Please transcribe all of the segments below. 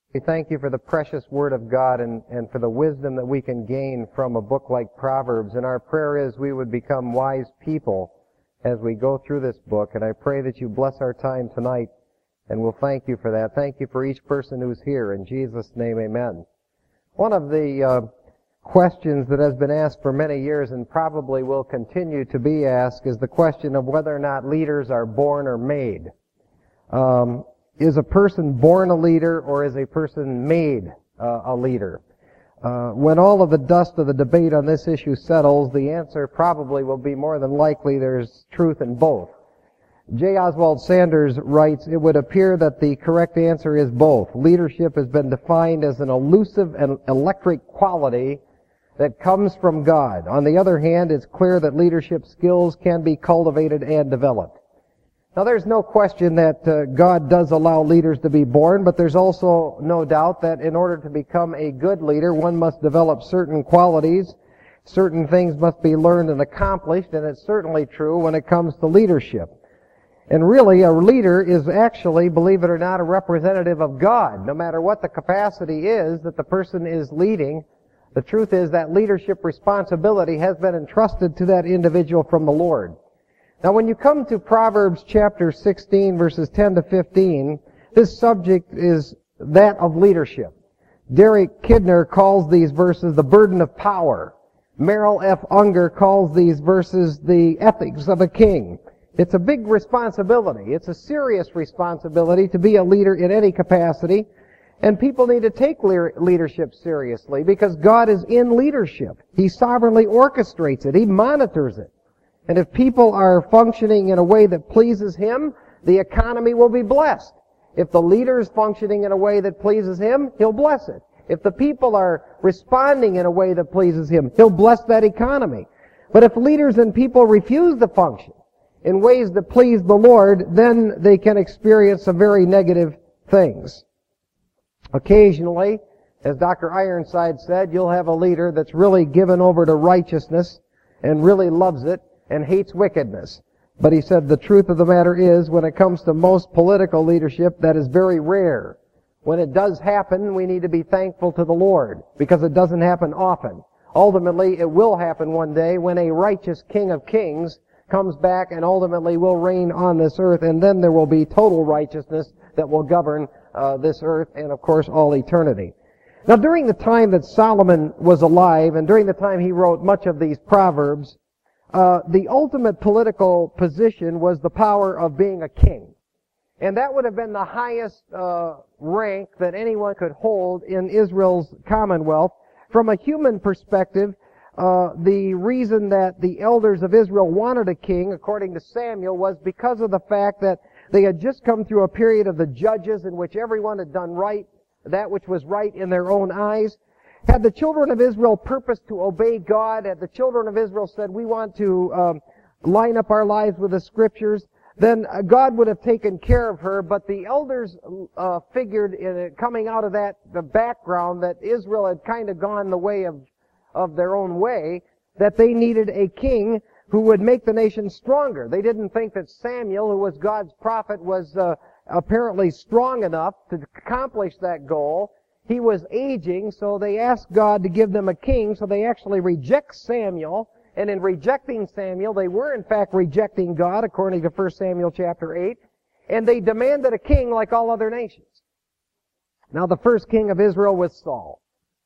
We thank you for the precious Word of God and for the wisdom that we can gain from a book like Proverbs. And our prayer is we would become wise people as we go through this book. And I pray that you bless our time tonight, and we'll thank you for that. Thank you for each person who's here. In Jesus' name, amen. One of the questions that has been asked for many years and probably will continue to be asked is the question of whether or not leaders are born or made. Is a person born a leader, or is a person made a leader? When all of the dust of the debate on this issue settles, the answer probably will be more than likely there's truth in both. J. Oswald Sanders writes, "It would appear that the correct answer is both. Leadership has been defined as an elusive and electric quality that comes from God. On the other hand, it's clear that leadership skills can be cultivated and developed." Now, there's no question that God does allow leaders to be born, but there's also no doubt that in order to become a good leader, one must develop certain qualities. Certain things must be learned and accomplished, and it's certainly true when it comes to leadership. And really, a leader is actually, believe it or not, a representative of God. No matter what the capacity is that the person is leading, the truth is that leadership responsibility has been entrusted to that individual from the Lord. Now, when you come to Proverbs chapter 16, verses 10 to 15, this subject is that of leadership. Derek Kidner calls these verses the burden of power. Merrill F. Unger calls these verses the ethics of a king. It's a big responsibility. It's a serious responsibility to be a leader in any capacity, and people need to take leadership seriously because God is in leadership. He sovereignly orchestrates it. He monitors it. And if people are functioning in a way that pleases Him, the economy will be blessed. If the leader is functioning in a way that pleases Him, He'll bless it. If the people are responding in a way that pleases Him, He'll bless that economy. But if leaders and people refuse to function in ways that please the Lord, then they can experience some very negative things. Occasionally, as Dr. Ironside said, you'll have a leader that's really given over to righteousness and really loves it, and hates wickedness. But he said the truth of the matter is, when it comes to most political leadership, that is very rare. When it does happen, we need to be thankful to the Lord, because it doesn't happen often. Ultimately, it will happen one day when a righteous King of Kings comes back and ultimately will reign on this earth, and then there will be total righteousness that will govern this earth and, of course, all eternity. Now, during the time that Solomon was alive, and during the time he wrote much of these Proverbs, the ultimate political position was the power of being a king. And that would have been the highest rank that anyone could hold in Israel's commonwealth. From a human perspective, the reason that the elders of Israel wanted a king, according to Samuel, was because of the fact that they had just come through a period of the judges in which everyone had done right, that which was right in their own eyes. Had the children of Israel purposed to obey God, had the children of Israel said, we want to line up our lives with the Scriptures, then God would have taken care of her. But the elders figured, coming out of the background, that Israel had kind of gone the way of their own way, that they needed a king who would make the nation stronger. They didn't think that Samuel, who was God's prophet, was apparently strong enough to accomplish that goal. He was aging, so they asked God to give them a king, so they actually reject Samuel. And in rejecting Samuel, they were in fact rejecting God, according to 1 Samuel chapter 8. And they demanded a king like all other nations. Now, the first king of Israel was Saul.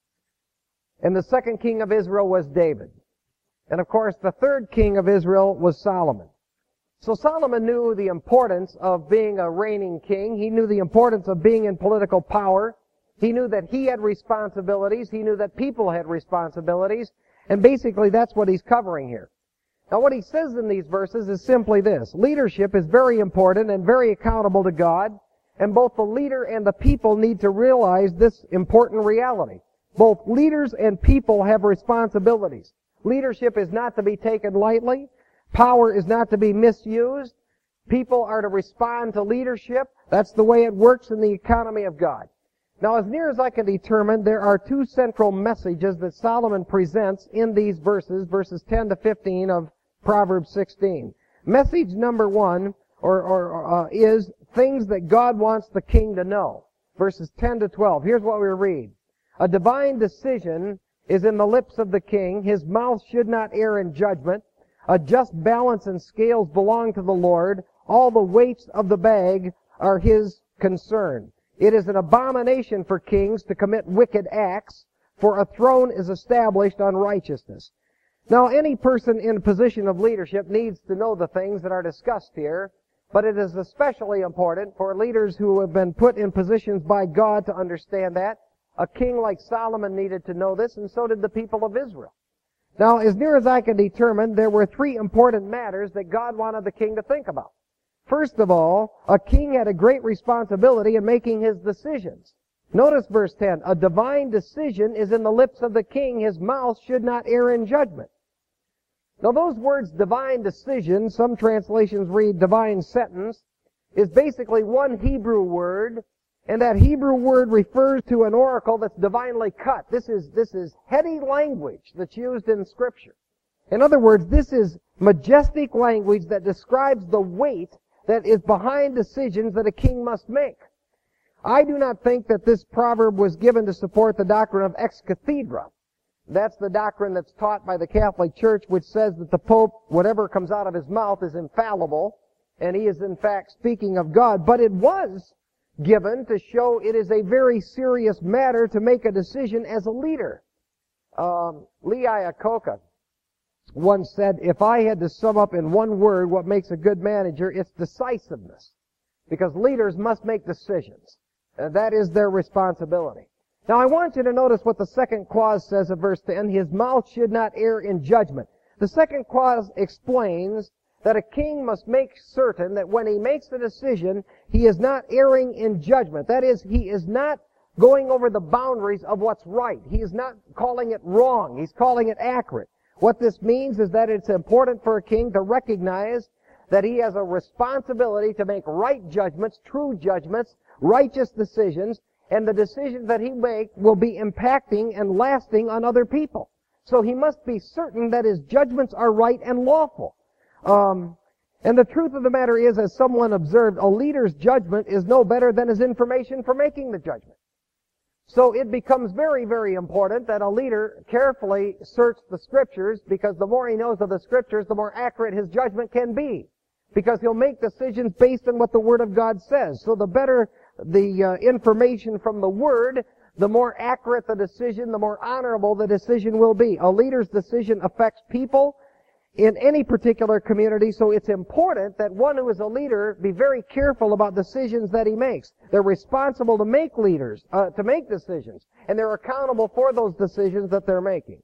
And the second king of Israel was David. And of course, the third king of Israel was Solomon. So Solomon knew the importance of being a reigning king. He knew the importance of being in political power. He knew that he had responsibilities. He knew that people had responsibilities. And basically, that's what he's covering here. Now, what he says in these verses is simply this. Leadership is very important and very accountable to God. And both the leader and the people need to realize this important reality. Both leaders and people have responsibilities. Leadership is not to be taken lightly. Power is not to be misused. People are to respond to leadership. That's the way it works in the economy of God. Now, as near as I can determine, there are two central messages that Solomon presents in these verses, verses 10 to 15 of Proverbs 16. Message number one is things that God wants the king to know. verses 10 to 12. Here's what we read. A divine decision is in the lips of the king. His mouth should not err in judgment. A just balance and scales belong to the Lord. All the weights of the bag are his concern. It is an abomination for kings to commit wicked acts, for a throne is established on righteousness. Now, any person in a position of leadership needs to know the things that are discussed here, but it is especially important for leaders who have been put in positions by God to understand that. A king like Solomon needed to know this, and so did the people of Israel. Now, as near as I can determine, there were three important matters that God wanted the king to think about. First of all, a king had a great responsibility in making his decisions. Notice verse 10. A divine decision is in the lips of the king. His mouth should not err in judgment. Now those words, divine decision, some translations read divine sentence, is basically one Hebrew word, and that Hebrew word refers to an oracle that's divinely cut. This is heady language that's used in Scripture. In other words, this is majestic language that describes the weight that is behind decisions that a king must make. I do not think that this proverb was given to support the doctrine of ex cathedra. That's the doctrine that's taught by the Catholic Church, which says that the Pope, whatever comes out of his mouth, is infallible, and he is in fact speaking of God. But it was given to show it is a very serious matter to make a decision as a leader. Lee Iacocca once said, if I had to sum up in one word what makes a good manager, it's decisiveness. Because leaders must make decisions. That is their responsibility. Now I want you to notice what the second clause says of verse 10. His mouth should not err in judgment. The second clause explains that a king must make certain that when he makes a decision, he is not erring in judgment. That is, he is not going over the boundaries of what's right. He is not calling it wrong. He's calling it accurate. What this means is that it's important for a king to recognize that he has a responsibility to make right judgments, true judgments, righteous decisions, and the decisions that he makes will be impacting and lasting on other people. So he must be certain that his judgments are right and lawful. And the truth of the matter is, as someone observed, a leader's judgment is no better than his information for making the judgment. So it becomes very, very important that a leader carefully search the Scriptures, because the more he knows of the Scriptures, the more accurate his judgment can be. Because he'll make decisions based on what the Word of God says. So the better the information from the Word, the more accurate the decision, the more honorable the decision will be. A leader's decision affects people in any particular community, so it's important that one who is a leader be very careful about decisions that he makes. They're responsible to make decisions, and they're accountable for those decisions that they're making.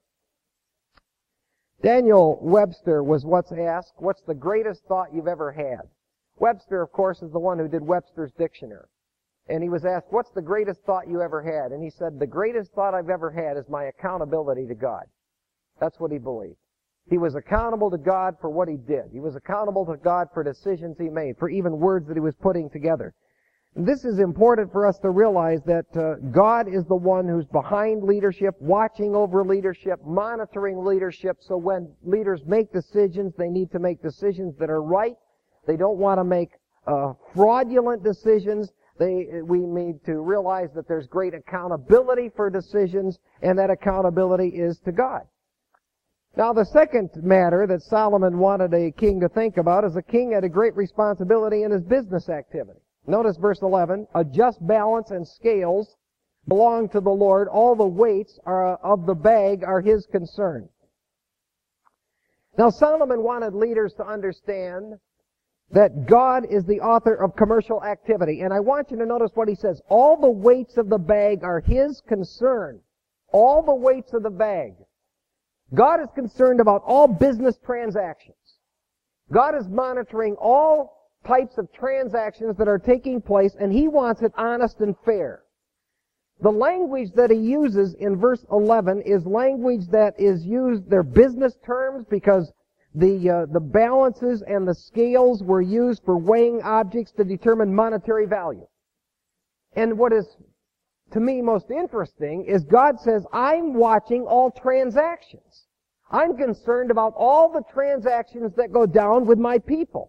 Daniel Webster was what's asked, what's the greatest thought you've ever had? Webster, of course, is the one who did Webster's Dictionary. And he was asked, what's the greatest thought you ever had? And he said, the greatest thought I've ever had is my accountability to God. That's what he believed. He was accountable to God for what he did. He was accountable to God for decisions he made, for even words that he was putting together. And this is important for us to realize that God is the one who's behind leadership, watching over leadership, monitoring leadership. So when leaders make decisions, they need to make decisions that are right. They don't want to make fraudulent decisions. We need to realize that there's great accountability for decisions, and that accountability is to God. Now, the second matter that Solomon wanted a king to think about is a king had a great responsibility in his business activity. Notice verse 11, a just balance and scales belong to the Lord. All the weights of the bag are his concern. Now, Solomon wanted leaders to understand that God is the author of commercial activity. And I want you to notice what he says. All the weights of the bag are his concern. All the weights of the bag. God is concerned about all business transactions. God is monitoring all types of transactions that are taking place, and he wants it honest and fair. The language that he uses in verse 11 is language that is used, they're business terms, because the balances and the scales were used for weighing objects to determine monetary value. And what is, to me, most interesting is God says, I'm watching all transactions. I'm concerned about all the transactions that go down with my people.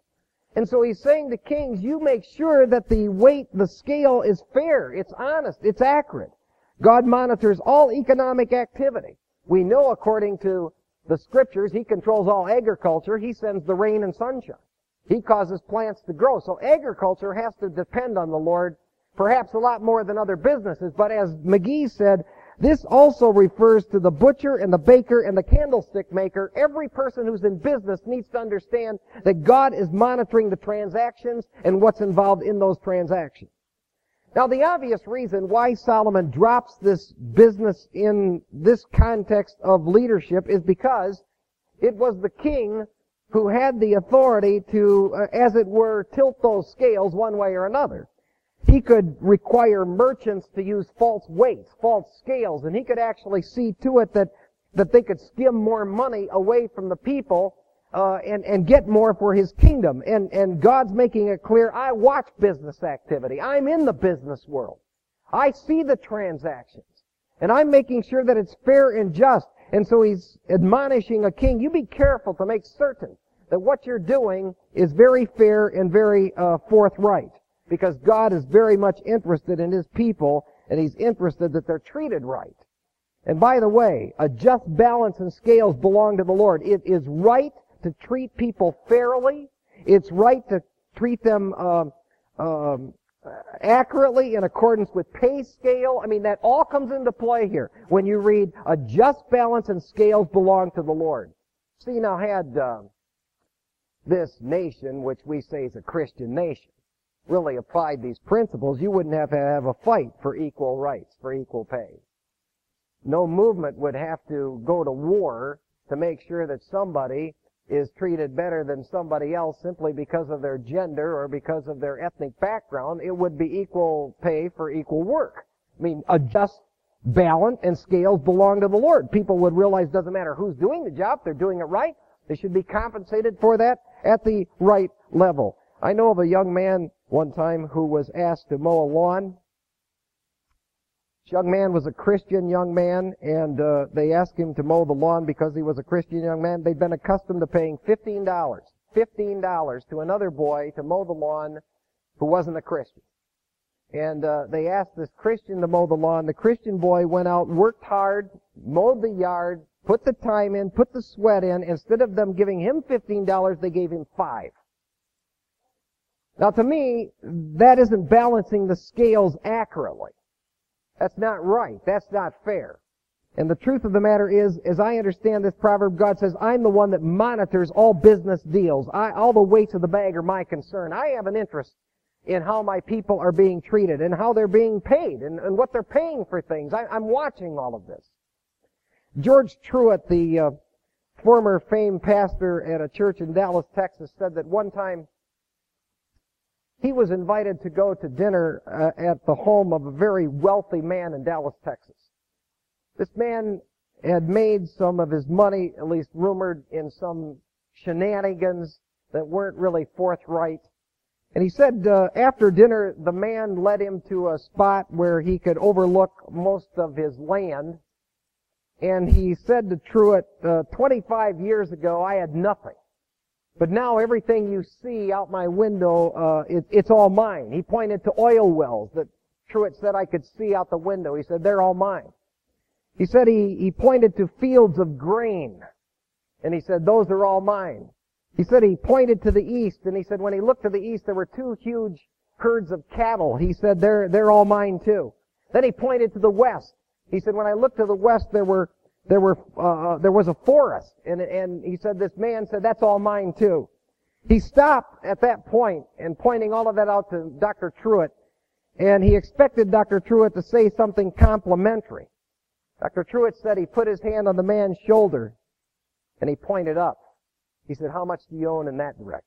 And so he's saying to kings, you make sure that the scale is fair, it's honest, it's accurate. God monitors all economic activity. We know according to the scriptures, he controls all agriculture. He sends the rain and sunshine. He causes plants to grow. So agriculture has to depend on the Lord, perhaps a lot more than other businesses. But as McGee said, this also refers to the butcher and the baker and the candlestick maker. Every person who's in business needs to understand that God is monitoring the transactions and what's involved in those transactions. Now, the obvious reason why Solomon drops this business in this context of leadership is because it was the king who had the authority to, as it were, tilt those scales one way or another. He could require merchants to use false weights, false scales, and he could actually see to it that they could skim more money away from the people and get more for his kingdom. And God's making it clear, I watch business activity. I'm in the business world. I see the transactions. And I'm making sure that it's fair and just. And so he's admonishing a king, you be careful to make certain that what you're doing is very fair and very forthright. Because God is very much interested in his people, and he's interested that they're treated right. And by the way, a just balance and scales belong to the Lord. It is right to treat people fairly. It's right to treat them accurately in accordance with pay scale. I mean, that all comes into play here when you read, a just balance and scales belong to the Lord. See, now had this nation, which we say is a Christian nation, really applied these principles, you wouldn't have to have a fight for equal rights, for equal pay. No movement would have to go to war to make sure that somebody is treated better than somebody else simply because of their gender or because of their ethnic background. It would be equal pay for equal work. I mean, a just balance and scales belong to the Lord. People would realize it doesn't matter who's doing the job, they're doing it right. They should be compensated for that at the right level. I know of a young man one time who was asked to mow a lawn. This young man was a Christian young man, and they asked him to mow the lawn because he was a Christian young man. They'd been accustomed to paying $15 to another boy to mow the lawn who wasn't a Christian. And they asked this Christian to mow the lawn. The Christian boy went out, worked hard, mowed the yard, put the time in, put the sweat in. Instead of them giving him $15, they gave him $5. Now, to me, that isn't balancing the scales accurately. That's not right. That's not fair. And the truth of the matter is, as I understand this proverb, God says, I'm the one that monitors all business deals. All the weights of the bag are my concern. I have an interest in how my people are being treated and how they're being paid and what they're paying for things. I'm watching all of this. George Truett, the former famed pastor at a church in Dallas, Texas, said that one time he was invited to go to dinner at the home of a very wealthy man in Dallas, Texas. This man had made some of his money, at least rumored, in some shenanigans that weren't really forthright. And he said after dinner, the man led him to a spot where he could overlook most of his land. And he said to Truett, 25 years ago, I had nothing. But now everything you see out my window, it's all mine. He pointed to oil wells that Truett said I could see out the window. He said, they're all mine. He said he pointed to fields of grain. And he said, those are all mine. He said he pointed to the east, and he said when he looked to the east, there were 2 huge herds of cattle. He said, they're all mine too. Then he pointed to the west. He said, when I looked to the west, there was a forest, and he said, this man said, that's all mine too. He stopped at that point and pointing all of that out to Dr. Truett, and he expected Dr. Truett to say something complimentary. Dr. Truett said he put his hand on the man's shoulder and he pointed up. He said, how much do you own in that direction?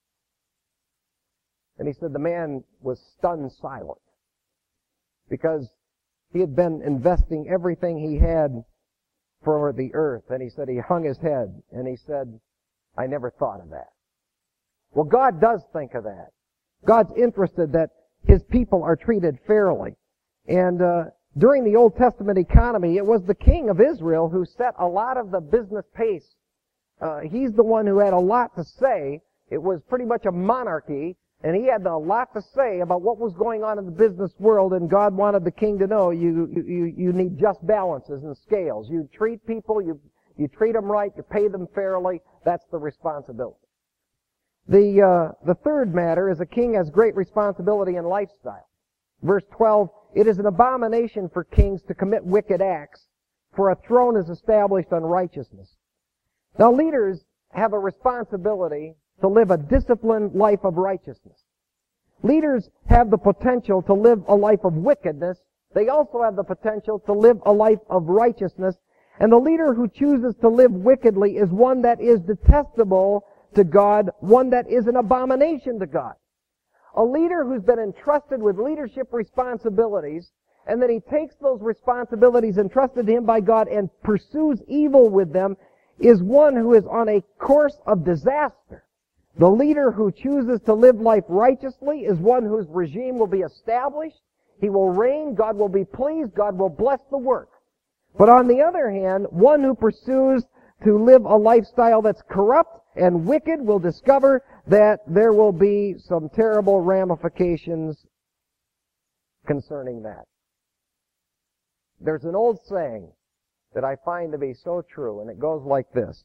And he said the man was stunned silent because he had been investing everything he had for the earth. And he said he hung his head and he said, I never thought of that. Well, God does think of that. God's interested that his people are treated fairly. And during the Old Testament economy, it was the king of Israel who set a lot of the business pace. He's the one who had a lot to say It was pretty much a monarchy, and he had a lot to say about what was going on in the business world, and God wanted the king to know you need just balances and scales. You treat people, you treat them right, you pay them fairly. That's the responsibility. The third matter is a king has great responsibility in lifestyle. Verse 12, it is an abomination for kings to commit wicked acts, for a throne is established on righteousness. Now leaders have a responsibility to live a disciplined life of righteousness. Leaders have the potential to live a life of wickedness. They also have the potential to live a life of righteousness. And the leader who chooses to live wickedly is one that is detestable to God, one that is an abomination to God. A leader who's been entrusted with leadership responsibilities, and then he takes those responsibilities entrusted to him by God and pursues evil with them, is one who is on a course of disaster. The leader who chooses to live life righteously is one whose regime will be established. He will reign. God will be pleased. God will bless the work. But on the other hand, one who pursues to live a lifestyle that's corrupt and wicked will discover that there will be some terrible ramifications concerning that. There's an old saying that I find to be so true, and it goes like this.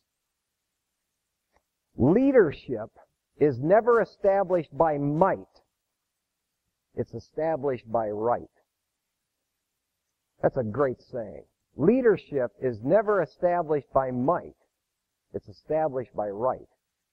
Leadership is never established by might. It's established by right. That's a great saying. Leadership is never established by might. It's established by right.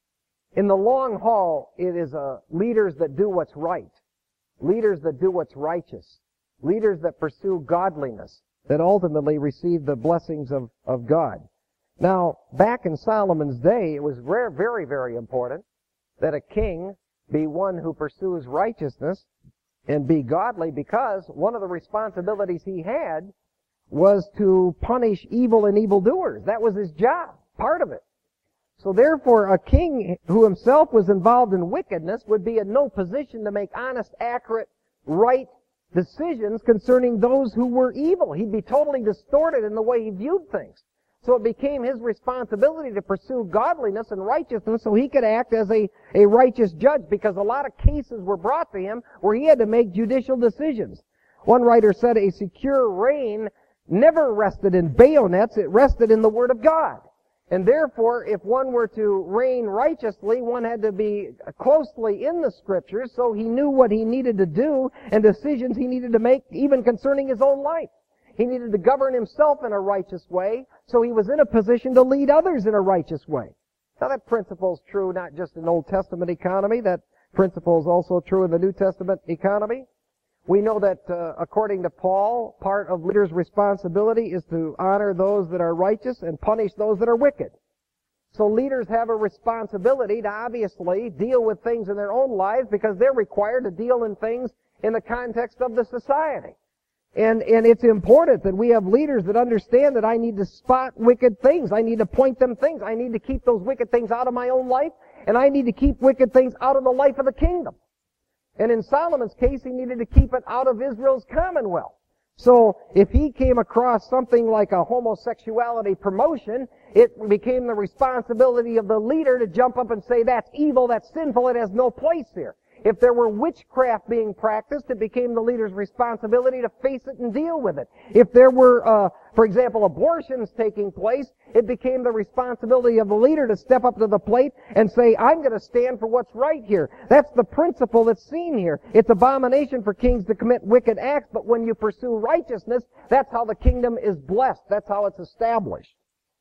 In the long haul, it is leaders that do what's right, leaders that do what's righteous, leaders that pursue godliness, that ultimately receive the blessings of God. Now, back in Solomon's day, it was very, very important that a king be one who pursues righteousness and be godly, because one of the responsibilities he had was to punish evil and evildoers. That was his job, part of it. So therefore, a king who himself was involved in wickedness would be in no position to make honest, accurate, right decisions concerning those who were evil. He'd be totally distorted in the way he viewed things. So it became his responsibility to pursue godliness and righteousness so he could act as a righteous judge, because a lot of cases were brought to him where he had to make judicial decisions. One writer said a secure reign never rested in bayonets, it rested in the Word of God. And therefore, if one were to reign righteously, one had to be closely in the Scriptures so he knew what he needed to do and decisions he needed to make even concerning his own life. He needed to govern himself in a righteous way, so he was in a position to lead others in a righteous way. Now that principle is true not just in Old Testament economy, that principle is also true in the New Testament economy. We know that, according to Paul, part of leaders' responsibility is to honor those that are righteous and punish those that are wicked. So leaders have a responsibility to obviously deal with things in their own lives because they're required to deal in things in the context of the society. And it's important that we have leaders that understand that I need to spot wicked things. I need to point them things. I need to keep those wicked things out of my own life, and I need to keep wicked things out of the life of the kingdom. And in Solomon's case, he needed to keep it out of Israel's commonwealth. So if he came across something like a homosexuality promotion, it became the responsibility of the leader to jump up and say, that's evil, that's sinful, it has no place here. If there were witchcraft being practiced, it became the leader's responsibility to face it and deal with it. If there were, for example, abortions taking place, it became the responsibility of the leader to step up to the plate and say, I'm going to stand for what's right here. That's the principle that's seen here. It's abomination for kings to commit wicked acts, but when you pursue righteousness, that's how the kingdom is blessed. That's how it's established.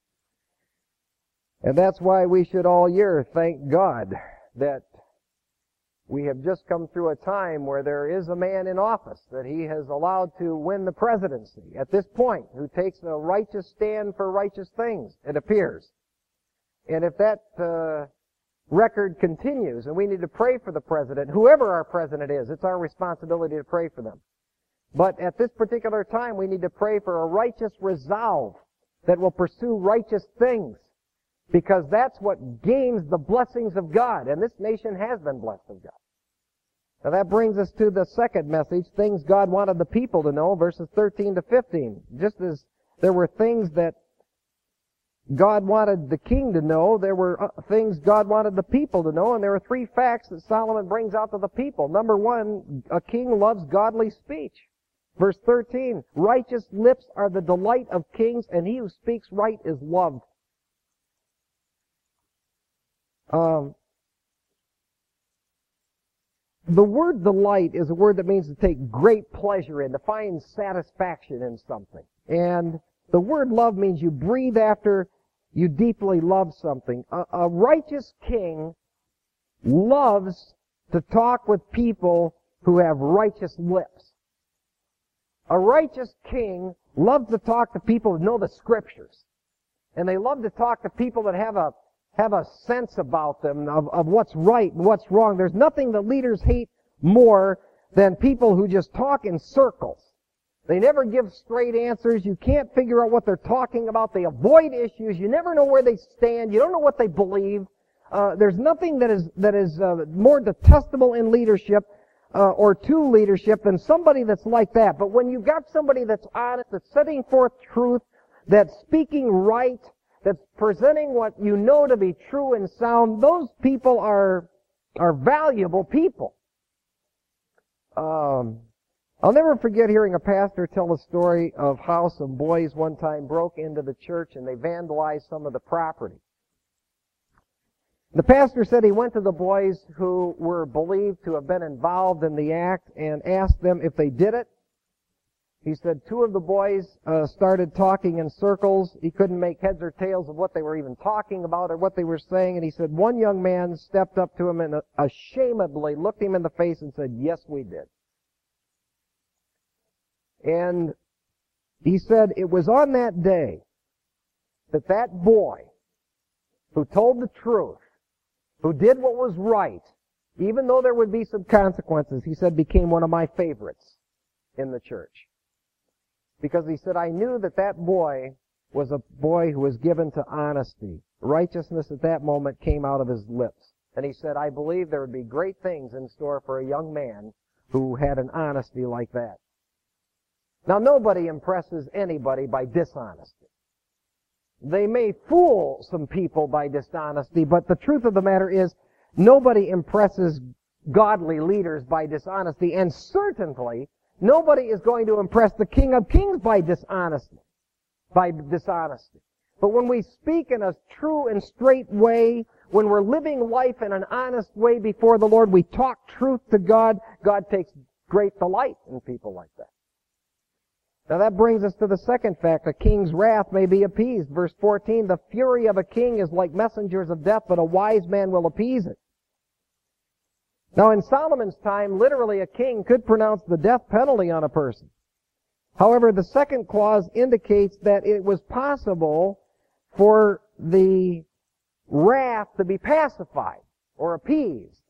And that's why we should all year thank God that we have just come through a time where there is a man in office that he has allowed to win the presidency at this point who takes a righteous stand for righteous things, it appears. And if that record continues, and we need to pray for the president, whoever our president is, it's our responsibility to pray for them. But at this particular time, we need to pray for a righteous resolve that will pursue righteous things, because that's what gains the blessings of God. And this nation has been blessed of God. Now that brings us to the second message, things God wanted the people to know, verses 13 to 15. Just as there were things that God wanted the king to know. There were things God wanted the people to know, and there are three facts that Solomon brings out to the people. Number one, a king loves godly speech. Verse 13, righteous lips are the delight of kings, and he who speaks right is loved. The word delight is a word that means to take great pleasure in, to find satisfaction in something. And the word love means you breathe after you deeply love something. A righteous king loves to talk with people who have righteous lips. A righteous king loves to talk to people who know the Scriptures. And they love to talk to people that have a sense about them of what's right and what's wrong. There's nothing that leaders hate more than people who just talk in circles. They never give straight answers. You can't figure out what they're talking about. They avoid issues. You never know where they stand. You don't know what they believe. There's nothing that is more detestable in leadership or to leadership than somebody that's like that. But when you've got somebody that's honest, that's setting forth truth, that's speaking right, that's presenting what you know to be true and sound, those people are valuable people. I'll never forget hearing a pastor tell a story of how some boys one time broke into the church and they vandalized some of the property. The pastor said he went to the boys who were believed to have been involved in the act and asked them if they did it. He said two of the boys started talking in circles. He couldn't make heads or tails of what they were even talking about or what they were saying. And he said one young man stepped up to him and ashamedly looked him in the face and said, "Yes, we did." And he said it was on that day that that boy who told the truth, who did what was right, even though there would be some consequences, he said became one of my favorites in the church. Because he said, I knew that that boy was a boy who was given to honesty. Righteousness at that moment came out of his lips. And he said, I believe there would be great things in store for a young man who had an honesty like that. Now, nobody impresses anybody by dishonesty. They may fool some people by dishonesty, but the truth of the matter is nobody impresses godly leaders by dishonesty, and certainly nobody is going to impress the King of Kings by dishonesty. But when we speak in a true and straight way, when we're living life in an honest way before the Lord, we talk truth to God, God takes great delight in people like that. Now that brings us to the second fact. A king's wrath may be appeased. Verse 14, the fury of a king is like messengers of death, but a wise man will appease it. Now in Solomon's time, literally a king could pronounce the death penalty on a person. However, the second clause indicates that it was possible for the wrath to be pacified or appeased.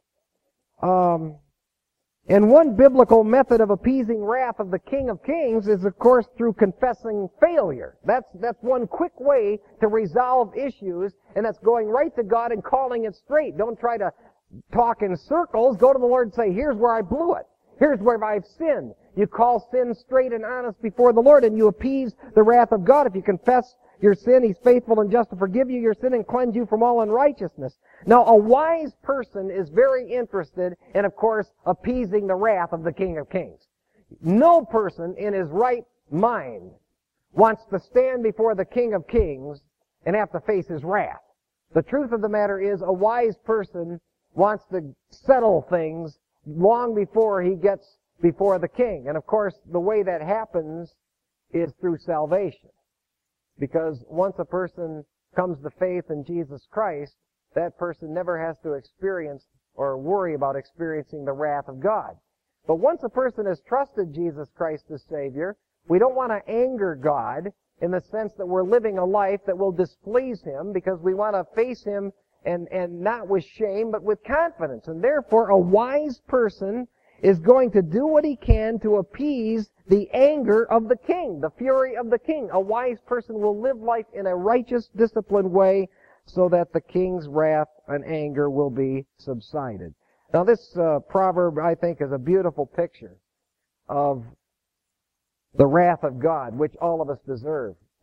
And one biblical method of appeasing wrath of the King of Kings is, of course, through confessing failure. That's one quick way to resolve issues, and that's going right to God and calling it straight. Don't try to talk in circles. Go to the Lord and say, here's where I blew it. Here's where I've sinned. You call sin straight and honest before the Lord, and you appease the wrath of God. If you confess your sin, He's faithful and just to forgive you your sin and cleanse you from all unrighteousness. Now, a wise person is very interested in, of course, appeasing the wrath of the King of Kings. No person in his right mind wants to stand before the King of Kings and have to face His wrath. The truth of the matter is, a wise person wants to settle things long before he gets before the King. And of course, the way that happens is through salvation. Because once a person comes to faith in Jesus Christ, that person never has to experience or worry about experiencing the wrath of God. But once a person has trusted Jesus Christ as Savior, we don't want to anger God in the sense that we're living a life that will displease Him, because we want to face Him and not with shame, but with confidence. And therefore, a wise person is going to do what he can to appease the anger of the king, the fury of the king. A wise person will live life in a righteous, disciplined way so that the king's wrath and anger will be subsided. Now this proverb, I think, is a beautiful picture of the wrath of God, which all of us deserve, and the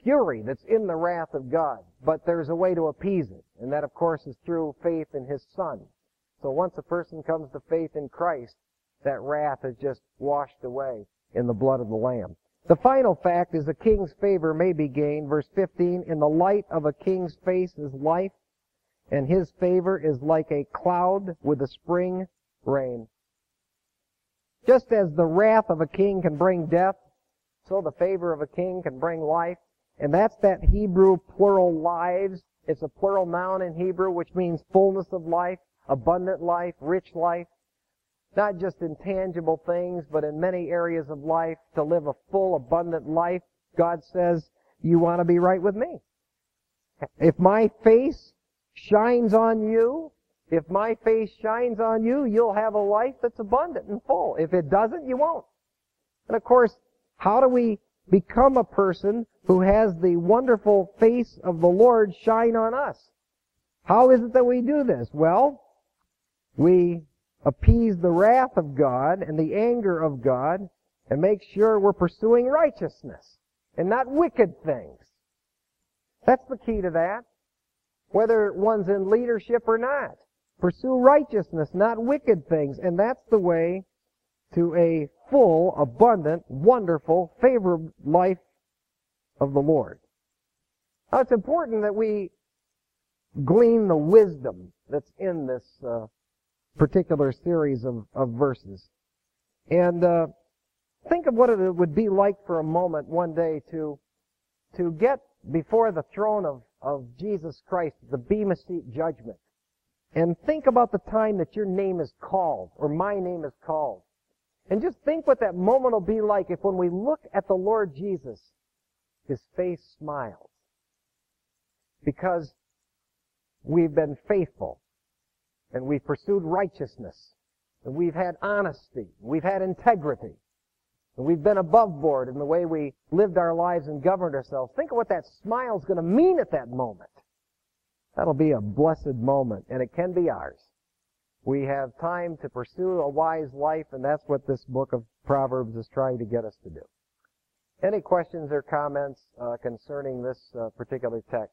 fury that's in the wrath of God, but there's a way to appease it, and that, of course, is through faith in His Son. So once a person comes to faith in Christ, that wrath is just washed away in the blood of the Lamb. The final fact is a king's favor may be gained. Verse 15, in the light of a king's face is life, and his favor is like a cloud with the spring rain. Just as the wrath of a king can bring death, so the favor of a king can bring life. And that's that Hebrew plural lives. It's a plural noun in Hebrew, which means fullness of life, abundant life, rich life. Not just in tangible things, but in many areas of life, to live a full, abundant life. God says, you want to be right with me. If my face shines on you, you'll have a life that's abundant and full. If it doesn't, you won't. And of course, how do we become a person who has the wonderful face of the Lord shine on us? How is it that we do this? Well, we appease the wrath of God and the anger of God and make sure we're pursuing righteousness and not wicked things. That's the key to that. Whether one's in leadership or not. Pursue righteousness, not wicked things. And that's the way to a full, abundant, wonderful, favored life of the Lord. Now it's important that we glean the wisdom that's in this particular series of verses. And think of what it would be like for a moment one day to get before the throne of Jesus Christ, the Bema Seat judgment. And think about the time that your name is called, or my name is called. And just think what that moment will be like if when we look at the Lord Jesus, His face smiles. Because we've been faithful, and we've pursued righteousness, and we've had honesty, we've had integrity, and we've been above board in the way we lived our lives and governed ourselves. Think of what that smile is going to mean at that moment. That'll be a blessed moment, and it can be ours. We have time to pursue a wise life, and that's what this book of Proverbs is trying to get us to do. Any questions or comments concerning this particular text?